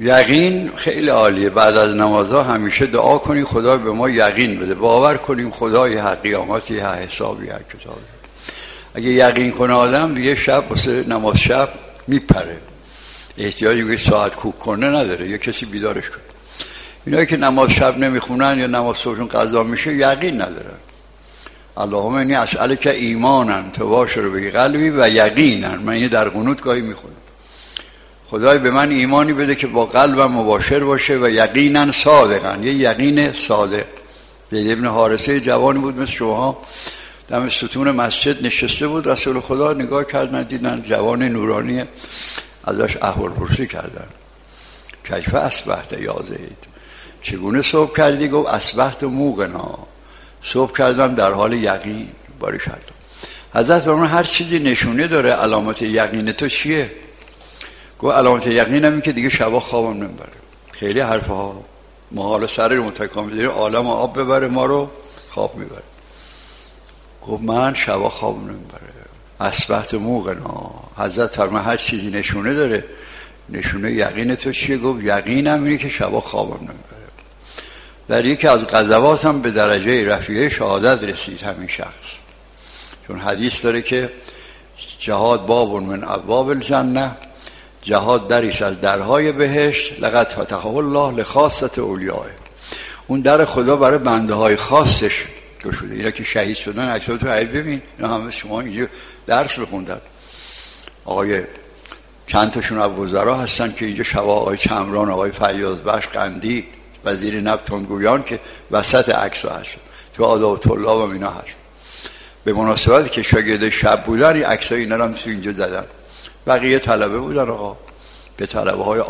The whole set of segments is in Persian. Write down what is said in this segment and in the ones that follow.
یقین خیلی عالیه. بعد از نمازها همیشه دعا کنی خدا به ما یقین بده، باور کنیم خدای حق قیامتی، حق حسابی، حق کتابی. اگه یقین کنه آدم دیگه شب واسه نماز شب میپره، احتیاجی به ساعت کوک کنه نداره، یا کسی بیدارش کنه. اینایی که نماز شب نمیخونن یا نماز صبحشون قضا میشه یقین ندارن. اللهم انی اسألک ایمانا تباشر به قلبی و یقینا. من اینو در قنوت گاهی میخونم، خدای به من ایمانی بده که با قلبم مباشر باشه و یقینا صادقا، یه یقین صادق. زید ابن حارثه جوانی بود مثل شما، دم ستون مسجد نشسته بود، رسول خدا نگاه کردن دیدن جوان نورانی، ازش احوالپرسی کردن کیف اصبحت یا زید، چگونه صبح کردی؟ گفت اصبحت موقنا، صبح کردم در حال یقین. باریکالله. حضرت فرمودن هر چیزی نشونه داره، علامت یقین تو چیه؟ گفت علامت یقینم این که دیگه شبا خوابم نمیبره. خیلی حرفها ما حالا سر متکام بدیم عالم آب ببره ما رو خواب میبره. گفت من شبا خوابم نمیبره. اصبحت موقنا. حضرت فرمودن هر چیزی نشونه داره، نشونه یقین تو چیه؟ گفت یقینم اینه که شبا خوابم نمیبره. در یکی از غزوات هم به درجه رفیع شهادت رسید همین شخص، چون حدیث داره که جهاد باب من ابواب الجنه، جهاد دریست از درهای بهشت، لقد فتحه الله لخاصه اولیاء. اون در خدا برای بنده های خاصش گشوده. اینا که شهید شدن عکس‌ها تو حیف ببین، اینا همه شما اینجا درس بخوندن. آقای چند تاشون از وزرا هستن که اینجا شبا، آقای چمران، آقای فیاض بخش قندی، وزیر نفت تنگویان که وسط عکس هست، تو آداب طلاب هم اینا هست. به مناسبتی که شاگرد شب بودن این عکسای اینا رو هم تو اینجا زدن. بقیه طلبه بودن آقا، به طلبه های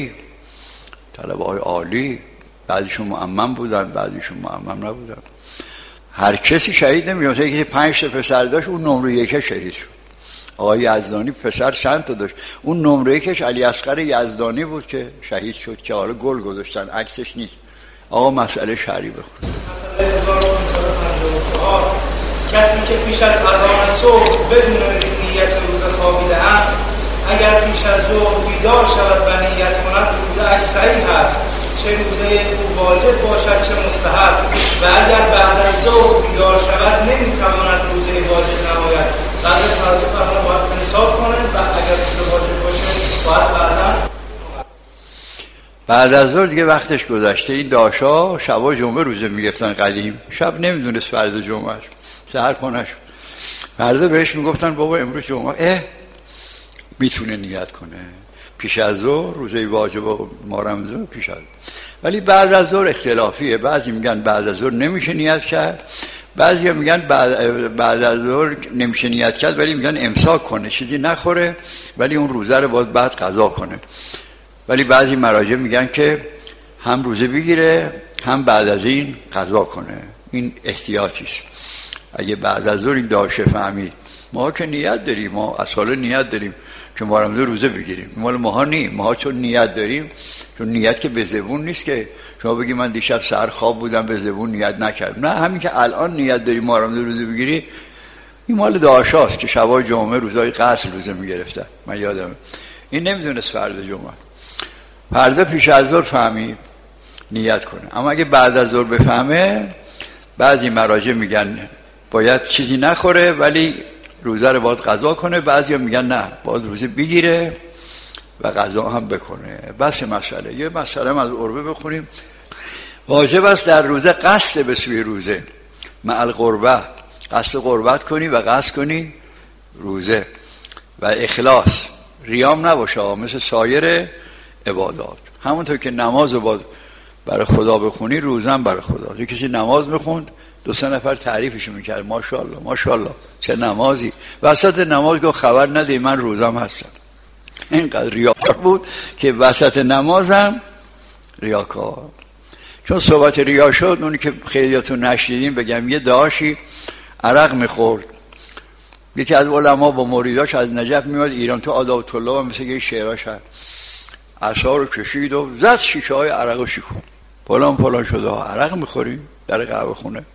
عالی، بعضیشون معمم بودن، بعضیشون معمم نبودن. هر کسی شهید نمیشه. یکی 5 تا پسر داشت، اون نمره 1 شهید شد. آقای یزدانی پسر چند تا داشت، اون نمره 1 علی اصغر یزدانی بود که شهید شد، که حالا گل گذاشتن عکسش نیست. آقا مسئله شرعی بخون. مسئله 1954 کسی که پیش از اذان صبح بدون نیت روزه خوابیده است، اگر پیش از ظهر بیدار شود و نیت کند روزه‌اش صحیح است، چه روزه او واجب باشد چه مستحب. و اگر بعد از ظهر بیدار شود نمیتواند روزه واجب نماید، بعد از فرض باید حساب کنه و اگر روزه واجب باشه باید بعد از ظهر دیگه وقتش گذشته. این داشا شبا جمعه روزه میگفتن قدیم، شب نمیدونست فردا جمعه است، سحر کنش فردا بهش میگفتن بابا امروز جمعه، میتونه نیت کنه پیش از ظهر روزه واجب و ما رمضان پیش از. ولی بعد از ظهر اختلافیه، بعضی میگن بعد از ظهر نمیشه نیت کرد، بعضی میگن بعد از ظهر نمیشه نیت کرد ولی میگن امساک کنه، چیزی نخوره ولی اون روزه رو باید بعد قضا کنه. ولی بعضی مراجع میگن که هم روزه بگیره هم بعد از این قضا کنه. این احتیاطی است. اگه بعد از ظهر این داشه فهمید، ما که نیت داریم، ما اصلا نیت داریم که ما رمضان روزه بگیریم، مال ماها نی، ماها چون نیت داریم، چون نیت که به زبون نیست که شما بگی من دیشب سحر خواب بودم به زبون نیت نکردم. نه، همین که الان نیت داریم ما رمضان روزه بگیری، این مال داشاست که شبای جمعه روزای قصر روزه میگرفتن. من یادمه این نمیدونست فردا جمعه، فردا پیش از ظهر فهمید نیت کنه. اما اگه بعد از ظهر بفهمه، بعضی مراجع میگن باید چیزی نخوره ولی روزه رو باید قضا کنه، بعضی هم میگن نه باید روزه بگیره و قضا هم بکنه. بس مسئله. یه مسئله از عربه بخونیم. واجب است در روزه قصد به سوی روزه، مع القربه، قصد قربت کنی و قصد کنی روزه و اخلاص، ریام نباشه مثل سایر عبادات. همونطور که نماز رو باید برای خدا بخونی، روزه هم برای خدا. یه کسی نماز بخوند، 2-3 نفر تعریفش میکرد، ماشاءالله ماشاءالله چه نمازی، وسط نماز گفت خبر ندی من روزم هستم. اینقدر ریاکار بود که وسط نمازم ریاکار. چون صحبت ریا شد، اونی که خیلیاتون نشنیدین بگم، یه داشی عرق میخورد، یکی از علما با مریداش از نجف میاد ایران، تو آداب طلاب مثل یه شعراش هست، عصا رو کشید و زد شیشه های عرق رو شکون، فلان شده ها عرق میخوریم در قهوه خونه.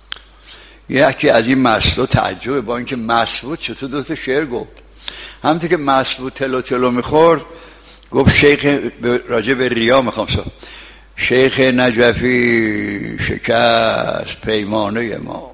یکی از این مسئله تعجب، با اینکه مست بود چطور 2 تا شعر گفت. همونطور که مست بود تلو میخورد، گفت شیخ راجع به ریا میخوام شیخ نجفی شکست پیمانه ما،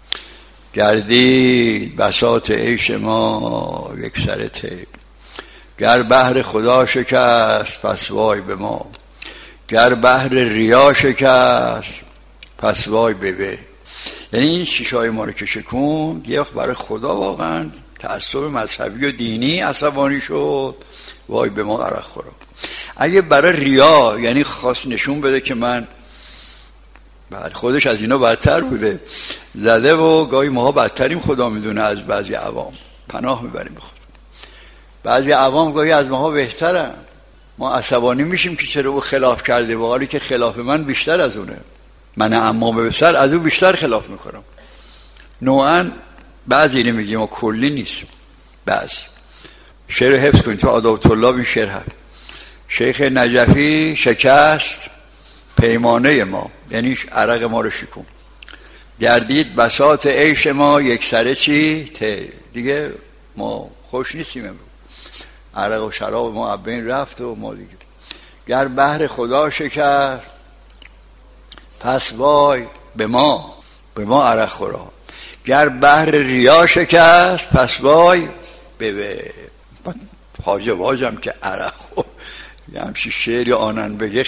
گردید بساط عیش ما یک سر طیب. گر بحر خدا شکست پس وای به ما، گر بحر ریا شکست پس وای به. یعنی این شیشه‌های ما رو که شکوند، یه وقت برای خدا واقعا تعصب مذهبی و دینی عصبانی شد، وای به ما عرق خورم. اگه برای ریا یعنی خواست نشون بده که من، بعد خودش از اینا بدتر بوده، زده و گاهی ماها بدتریم خدا میدونه از بعضی عوام، پناه میبریم به خدا. بعضی عوام گاهی از ماها بهترن، ما عصبانی میشیم که چرا او خلاف کرده، و حالی که خلاف من بیشتر از اونه، من اما به سر از او بیشتر خلاف میکنم. نوعا بعضی نمیگیم و کلی نیست. بعضی شعر حفظ کنید تو آداب طلاب این شعر هست: شیخ نجفی شکست پیمانه ما، یعنی عرق ما رو شکون، گردید بساط عیش ما یک سره چی دیگه ما خوش نیستیم امروز، عرق و شراب ما از بین رفت و ما دیگه. گر بحر خدا شکست پس وای به ما عرق خورا، گر بحر ریا شکست پس وای به. حاجه واجم که عرق خور یه همچی شعری آنن بگه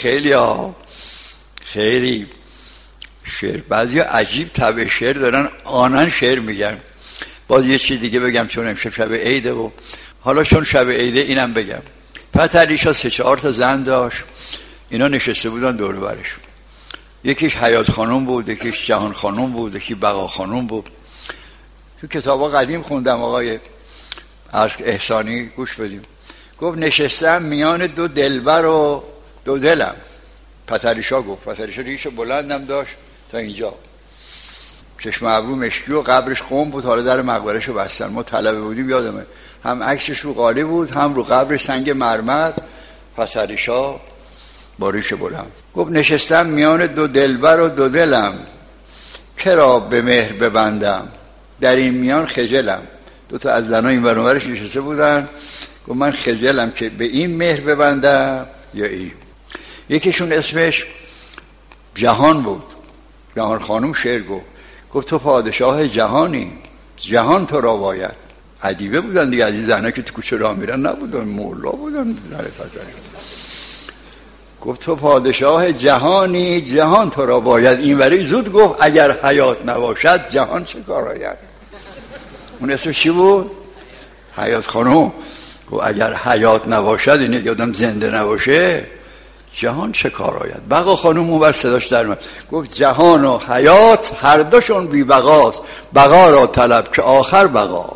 خیلی شعر. بعضی ها عجیب طبع شعر دارن، آنن شعر میگن. باز یه چیز دیگه بگم چون امشب شب عیده و حالا چون شب عیده اینم بگم. پتریشا 3-4 تا زن داشت، اینا نشسته بودن دور برش. یکیش حیات خانم بود، یکیش جهان خانم بود، یکی بقا خانم بود. تو کتابا قدیم خوندم آقای احسانی، گوش بدیم. گفت نشستم میان دو دلبر و دو دلم. پتریشا گفت، پتریشا ریش بلندم داشت تا اینجا، چشم ابرو مشکی و قبرش قم بود، حالا در مقبرهشو بستن. ما طلبه بودیم یادمه، هم عکسش رو قالی بود هم رو قبرش سنگ مرمر. پتریشا با ریش بلند گفت نشستم میان دو دلبر و دو دلم، کرا به مهر ببندم در این میان خجلم. دو تا از زنها این برابرش نشسته بودن. گفت من خجلم که به این مهر ببندم یا این. یکیشون اسمش جهان بود، جهان خانم شعر گفت تو پادشاه جهانی، جهان تو را باید. ادیبه بودن دیگه، از این زنها که تو کوچه راه میرن نبودن، مولا بودن. گفت تو پادشاه جهانی، جهان تو را باید. این ولی زود گفت اگر حیات نباشد جهان چه کار آید. اون اسمش چی بود؟ حیات خانم. گفت اگر حیات نباشد، اینه یادم زنده نباشه، جهان چه کار آید. بقا خانم اون بر صداش در من گفت جهان و حیات هر دوشون بی بقاست، بقا را طلب که آخر بقاست.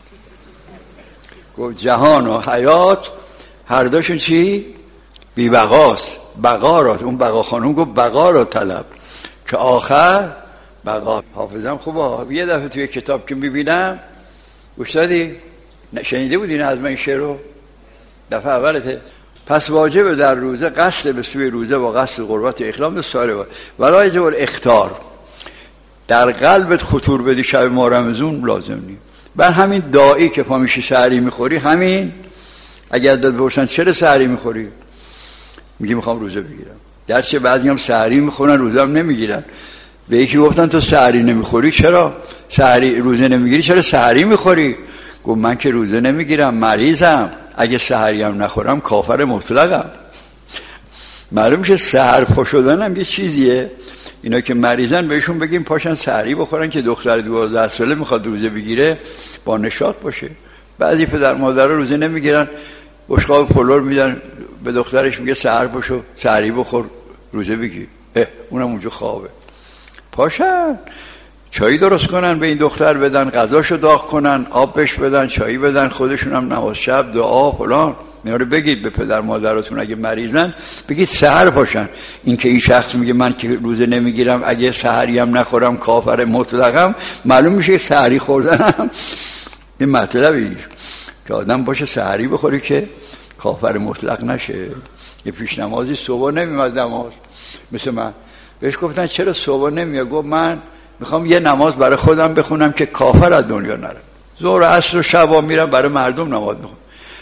گفت جهان و حیات هر دوشون چی؟ بی بقاست، بقا را. اون بقا خانم گفت بقا را طلب که آخر بقا. حافظم خوبه. یه دفعه توی کتاب که میبینم، گوش دادی؟ شنیده بودین از من این شعر رو؟ دفعه اولته. پس واجب در روزه قصد به سوی روزه و قصد قربت اخلام ساره ولی یجب الاختار. در قلبت خطور بدی شب ما رمضان لازم نیم. بر همین داعی که پا میشی سحری میخوری، همین اگر داد بپرسن چرا سحری میخوری، میگی میخوام روزه بگیرم. گرچه بعضی هم سحری میخورن روزه هم نمیگیرن. به یکی گفتن تو سحری نمیخوری، چرا سحری روزه نمیگیری، چرا سحری میخوری؟ گفت من که روزه نمیگیرم، مریضم، اگه سحری هم نخورم کافر مطلقم. معلوم میشه سحر پا شدن هم یه چیزیه. اینا که مریضن بهشون بگیم پاشن سحری بخورن که دختر 12 ساله میخواد روزه بگیره با نشاط باشه. بعضی پدر مادرها روزه نمیگیرن، بشقاب فلور میدن به دخترش، میگه سحر پاشو سحری بخور روزه بگیر. اونم اونجا خوابه. پاشن چایی درست کنن به این دختر بدن، غذاشو داغ کنن، آب بهش بدن، چایی بدن، خودشون هم نماز شب دعا فلان. اینا رو بگید به پدر مادراتون اگه مریضن، بگید سحر پاشن. این که این شخص میگه من که روزه نمیگیرم اگه سحری هم نخورم کافر مطلقم، معلوم میشه سحری خوردنم این مطلبی که آدم باشه سحری بخوری که کافر مطلق نشه. یه پیش نمازی صبح نمیاد نماز، مثل من بهش گفتن چرا صبح نمیاد؟ گفت من میخوام یه نماز برای خودم بخونم که کافر از دنیا نره. ظهر عصر و شب میرم برای مردم نماز میخونم.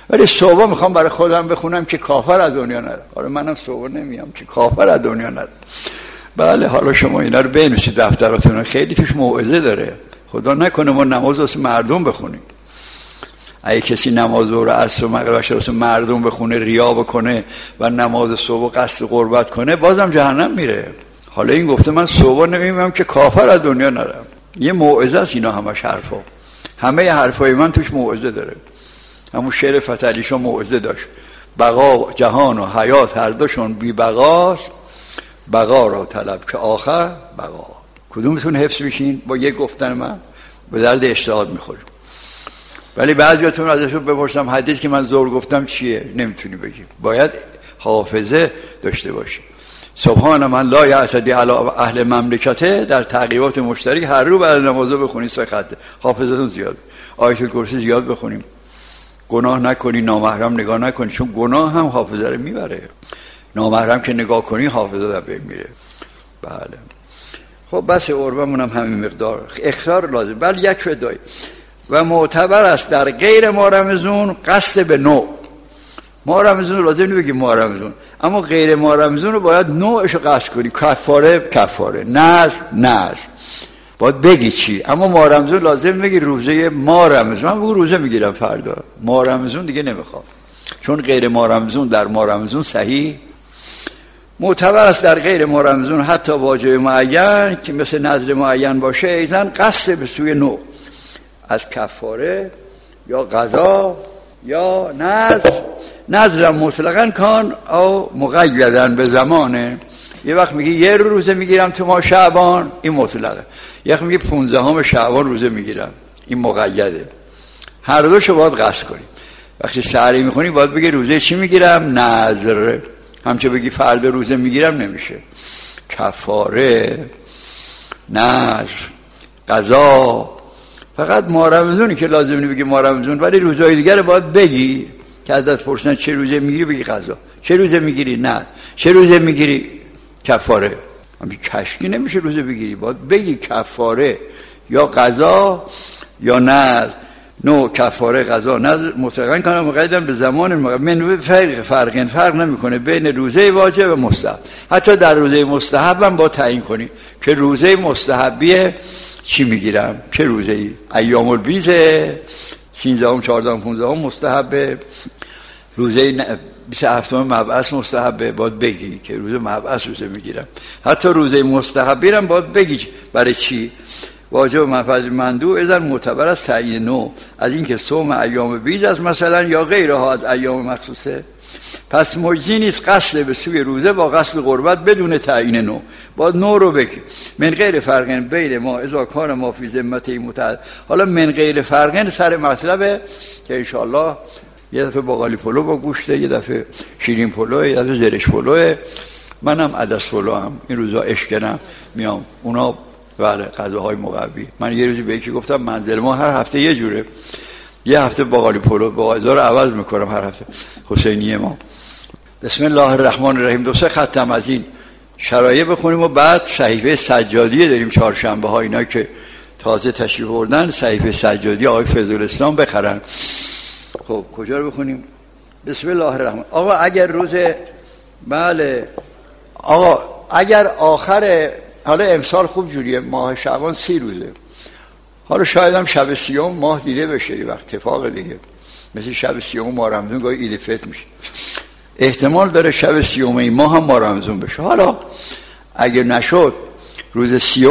ولی صبح میخوام برای خودم بخونم که کافر از دنیا نره. حالا منم صبح نمیام که کافر از دنیا نره. بله حالا شما اینا رو بنویسید دفتراتون، خیلی توش موعظه داره. خدا نکنه ما نماز واسه مردم بخونیم. اگه کسی نماز ظهر و عصر و مغرب واسه مردم بخونه، ریا بکنه و نماز صبح قصد قربت کنه، بازم جهنم میره. حالا این گفته من صبح نمیام که کافر از دنیا نرم. یه موعظه است اینا، همش حرفا. همه حرفای من توش موعظه داره. همون شعر فتحعلی شاه موعظه داشت. بقا جهان و حیات هر دوشون بی بقاست، بقا را طلب که آخر بقا. کدومتون حفظ میشین؟ با یک گفتن من به درد اجتهاد میخوریم. ولی بعضیاتون ازشون بپرسم حدیث که من زور گفتم چیه، نمیتونی بگی. باید حافظه داشته باشی. سبحان من لا یعتدی علی اهل مملکته در تعقیبات مشترک هر رو بعد نمازو بخونید سه خطه. حافظتون زیاد. آیت الکرسی زیاد بخونیم. گناه نکنی، نامحرم نگاه نکنی، چون گناه هم حافظه رو میبره. نامحرم که نگاه کنی حافظه رو میره. بله. خب بس عربمون هم همین مقدار اخطار لازم. بل یک فدای و معتبر است در غیر ماه رمضان قصد به نوع. ماه رمضان لازم نبگی ماه رمضان، اما غیر ماه رمضان رو باید نوعش رو قصد کنی. کفاره، نذر باید بگی چی. اما ماه رمضان لازم بگی روزه ماه رمضان. من بگو روزه میگیرم فردا، ماه رمضان دیگه نمیخوام، چون غیر ماه رمضان در ماه رمضان صحیح. معتبر است در غیر ماه رمضان حتی واجب معین که مثل نذر معین باشه، ایزن قصد به سوی نوع از کفاره یا قضا یا نذر مطلقاً کان او مقیدن به زمانه. یه وقت میگی یه روزه میگیرم تو ماه شعبان، این مطلقه. یه وقت میگی 15 شعبان روزه میگیرم، این مقیده. هر دوشو باید قصد کنی. وقتی سحری میخونی باید بگی روزه چی میگیرم؟ نذر. همچه بگی فردا روزه میگیرم نمیشه. کفاره، نذر، قضا. فقط ماه رمضانی که لازم نیست بگی ماه رمضان، ولی روزهای دیگر باید بگی که ازت پرسن چه روزه میگیری بگی قضا. چه روزه میگیری؟ نه. چه روزه میگیری؟ کفاره. همین کشکی نمیشه روزه بگیری، باید بگی کفاره یا قضا یا نذر. نو کفاره قضا نذر مطلقاً کنه مقیدن به زمان من فرق نمیکنه بین روزه واجب و مستحب. حتی در روزه مستحب هم با تعیین کنی که روزه مستحبیه چی میگیرم، چه روزه ای. ایام البیض 13 14 15 مستحبه، روزه 27 مبعث مستحبه، باید بگی که روز مبعث روزه میگیرم. حتی روزه مستحبی هم باید بگی برای چی. واجب و منفعت مندوب اذن معتبر از تعیین نوع، از اینکه صوم ایام بیض است مثلا یا غیرها از ایام مخصوصه. پس مجزی نیست قصد به سوی روزه با قصد قربت بدون تعیین نوع. باید نوع رو بگی. من غیر فرقن بین ما اذا کان ما فی ذمته متعد. حالا من غیر فرقن سر مطلبه که ان شاء الله یه دفعه باقالی پلو با گوشته، یه دفعه شیرین پلو، یه دفعه زرش پلو، منم عدس پلو هم این روزا اشکنم میام. اونا بله غذاهای مقوی. من یه روزی به یکی گفتم منزل ما هر هفته یه جوره، یه هفته باقالی پلو با غذا رو عوض میکنم هر هفته. حسینیه ما. بسم الله الرحمن الرحیم. 2-3 ختم از این شرایع بخونیم و بعد صحیفه سجادی داریم چهارشنبه ها، اینا که تازه تشریف بردن صحیفه سجادی آقای فضلالاسلام بخرن. خب کجا رو بخونیم؟ بسم الله الرحمن. آقا اگر روز بله آقا اگر آخر، حالا امسال خوب جوریه ماه شعبان 30 روزه، حالا شاید هم شب 30 ماه دیده بشه یه وقت اتفاق دیگه، مثل شب 30 ماه رمضان گاهی عید فطر میشه، احتمال داره شب 30 این ماه هم ماه رمضان بشه. حالا اگر نشد روز 30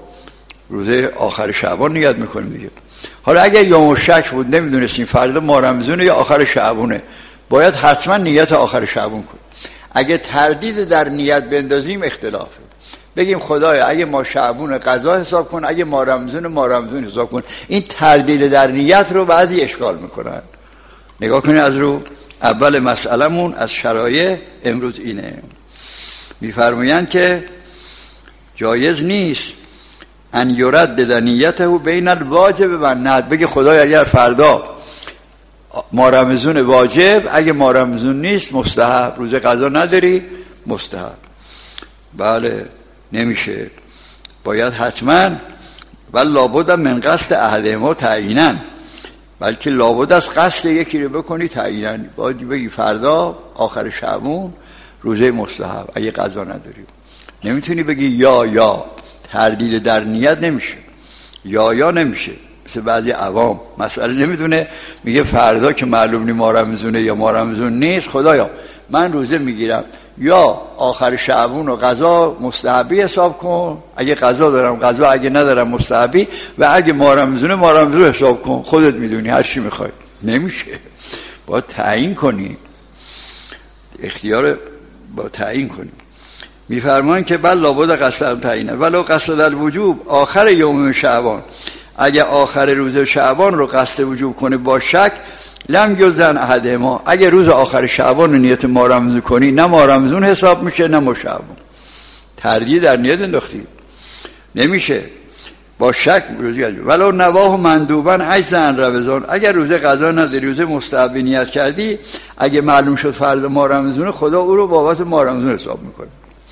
روز آخر شعبان نیت میکنیم دیگه. حالا اگر یوم شک بود نمیدونستیم فردا ماه رمضانه یا آخر شعبانه، باید حتما نیت آخر شعبان کنیم. اگه تردید در نیت بندازیم اختلافه. بگیم خدایا اگه ما شعبون قضا حساب کن، اگه ما رمضان حساب کن. این تردید در نیت رو بعضی اشکال میکنن. نگاه کنید از رو اول مسئلهمون از شرایع امروز اینه. میفرمایند که جایز نیست ان یرد نیته بین الواجب و الندب. بگی خدایا اگر فردا ما رمضان واجب، اگه ما رمضان نیست مستحب، روز قضا نداری مستحب. بله نمیشه، باید حتما و لابد من قصد احدهما تعیینا. بلکه لابد از قصد یکی رو بکنی تعیینا. باید بگی فردا آخر شعبان روزه مستحب اگه قضا نداری. نمیتونی بگی یا تردید در نیت نمیشه، یا نمیشه. مثل بعضی عوام مسئله نمیدونه، میگه فردا که معلوم نی ما رمضونه یا ما رمضون نیست، خدایا من روزه میگیرم، یا آخر شعبان و قضا مستحبی حساب کن، اگه قضا دارم قضا، اگه ندارم مستحبی، و اگه ما رمضونه ما رمضون حساب کن، خودت میدونی هر چی میخوای. نمیشه، باید تعیین کنی، اختیار با تعیین کنی. میفرمان که بل لابد قصد تعیینه ولو قصد الوجوب آخر یوم شعبان، اگه آخر روز شعبان رو قصد وجوب کنه با شک، لم یزن احد ما، اگه روز آخر شعبان رو نیت ما رمضون کنی، نه ما رمضون حساب میشه نه ما شعبان. تردید در نیت انداختی، نمیشه. با شک روزی ولو نواه مندوبن عجزن رمضان، اگر روزه قضا نداری روزه مستحب نیت کردی، اگه معلوم شد فردا ما رمضون، خدا او رو بابت ما رمضون حساب میکنه.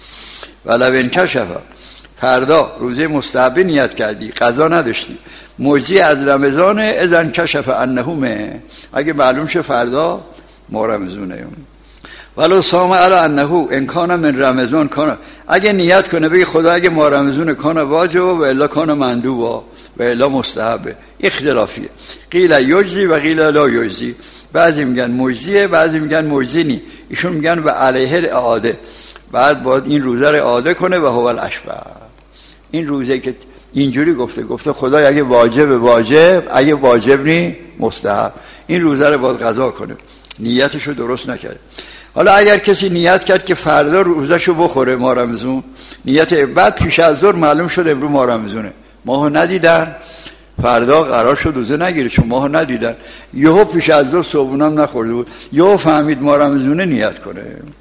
ولو انکشف، فردا روزه مستحب نیت کردی قضا نداشتی، موجی از رمضان، اذن کشف انهمه، اگه معلوم شه فردا ما رمضونه. ولو صام علی انه ان کان من رمضان کان، اگه نیت کنه بگی خدا اگه ما رمضون کان واجب و الا کان مندوب و الا مستحب. اختلافیه، قیل یجزی و قیل لا یجزی، بعضی میگن مجزیه بعضی میگن مجزی نی، ایشون میگن و علیه الاعاده، بعد باید این روزه رو اعاده کنه و هو الاشبه. این روزه که اینجوری گفته خدای اگه واجب، اگه واجب نی مستحب، این روزه رو باید قضا کنه، نیتشو درست نکرد. حالا اگر کسی نیت کرد که فردا روزشو بخوره ما رمضون، نیت بعد پیش از ظهر معلوم شد امروز ما رمضونه، ماهو ندیدن، فردا قرار شد روزه نگیره چون ماهو ندیدن، یهو پیش از ظهر صبحونم نخورده بود، یهو فهمید ما رمضونه، نیت کنه.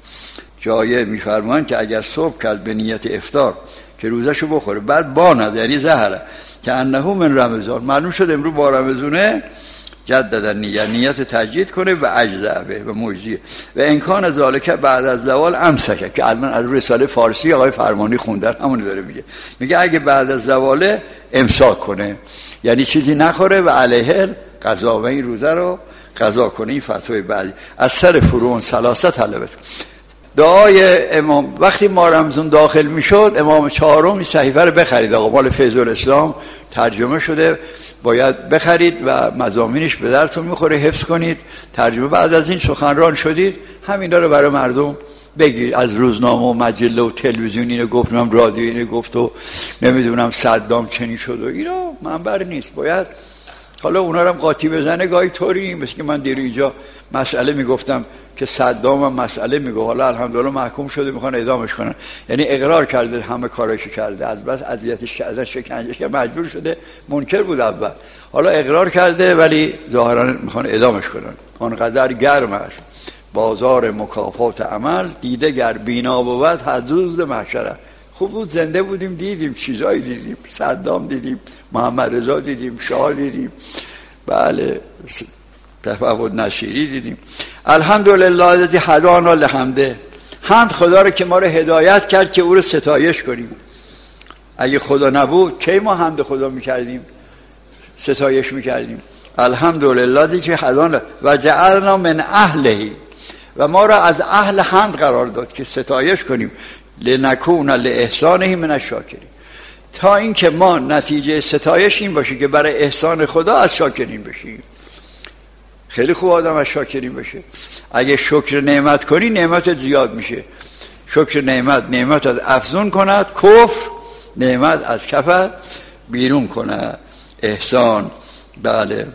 جایه میفرمان که اگر صبح کرد به نیت افطار که روزشو بخوره، بعد باند یعنی ظهر که انه من رمضان، معلوم شد امروز با رمضونه، جددن نیت تجدید کنه و اجزعه و مجزیه و امکان ذالک بعد از زوال امسکه، که الان از رساله فارسی آقای فرمانی خوندن همون داره میگه اگه بعد از زوال امساک کنه، یعنی چیزی نخوره و علیه قضا، و این روزه رو قضا کنه. این فتوای بعدی از سر فرعون ثلاثه طلبت. دعای امام وقتی ما رمضان داخل میشد، امام چهارم این صحیفه رو بخرید، آقا مال فیض الاسلام ترجمه شده، باید بخرید و مضامینش به درتون میخوره، حفظ کنید، ترجمه. بعد از این سخنران شدید همینا رو برای مردم بگیر، از روزنامه و مجله و تلویزیون اینو گفت، رادیو اینو گفت و نمیدونم صدام چنین شد و اینا منبر نیست. باید حالا اونا رو هم قاطی بزنه گاهی طوری، مثل که من دیرو اینجا مسئله میگفتم که صدام هم مسئله میگه، حالا الحمدلله محکوم شده میخوان اعدامش کنن، یعنی اقرار کرده همه کاراشو کرده، از بس اذیتش کردن شکنجهش که مجبور شده، منکر بود اول، حالا اقرار کرده ولی ظاهرا میخوان اعدامش کنن. آنقدر گرم است بازار مکافات عمل، دیده گر بینا بود حدوز محشره. خوب بود زنده بودیم دیدیم چیزایی، دیدیم صدام دیدیم، محمد رضا دیدیم، شاه دیدیم، بله تفاوت نشیری دیدیم. الحمدلله الذی هدانا لحمده، حمد خدا رو که ما رو هدایت کرد که او رو ستایش کنیم. اگه خدا نبود کی ما حمد خدا میکردیم، ستایش میکردیم. الحمدلله الذی هدانا و جعلنا من اهله، و ما را از اهل حمد قرار داد که ستایش کنیم، لنکون لاحسانه من الشاکرین، تا اینکه ما نتیجه ستایش این باشه که برای احسان خدا از شاکرین بشیم. خیلی خوب آدم از شاکرین بشه. اگه شکر نعمت کنی نعمت زیاد میشه. شکر نعمت از افزون کند، کفر نعمت از کفر بیرون کند. احسان، بله.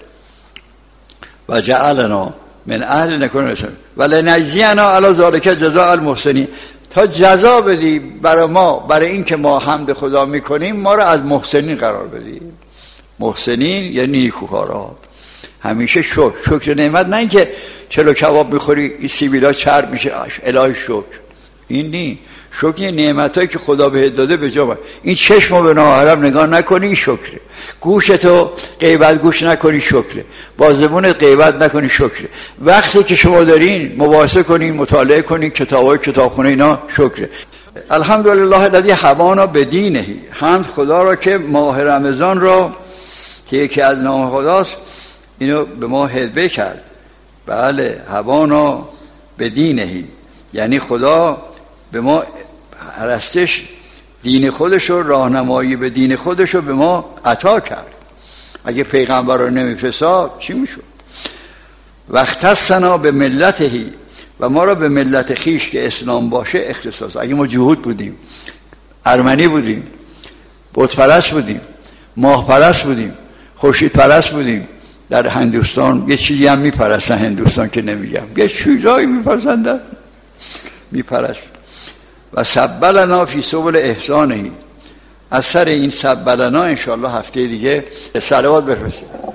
و جعلنا من اهل نکون ولی نجزینا علی ذالک جزاء المحسنین، تا جزا بدی برای ما، برای این که ما حمد خدا میکنیم، ما رو از محسنین قرار بدی. محسنین یعنی نیکوکارا. همیشه شکر نعمت، نه اینکه چلو کباب میخوری این سیبیلا چرب میشه الهی شکر، این نی. شکر نعمتایی که خدا بهت داده به جا. این چشمو به ناحرم نگاه نکنی شکره، گوشتو غیبت گوش نکنی شکره، با زبون غیبت نکنی شکره. وقتی که شما دارین مباحثه کنین، مطالعه کنین، کتابخونه اینا شکره. الحمدلله الذی هدانا بدینه، حمد خدا را که ماه رمضان را که یکی از نام خداست اینو به ما هدیه کرد. بله، هوانا به دینهی، یعنی خدا به ما هرستش دین خودش رو، راهنمایی به دین خودش رو به ما عطا کرد. اگه پیغمبر رو نمیفرستاد چی میشد؟ واختصنا به ملتهی، و ما را به ملت خیش که اسلام باشه اختصاص. اگه ما جهود بودیم، ارمنی بودیم، بت پرست بودیم، ماه پرست بودیم، خورشید پرست بودیم، در هندوستان یه چیزی هم میپرستن، هندوستان که نمیگم، یه چیزایی میپرستن میپرست. و سبلنا فی سبل احسانه، از سر این سبلنا انشاءالله هفته دیگه صلوات بفرستید.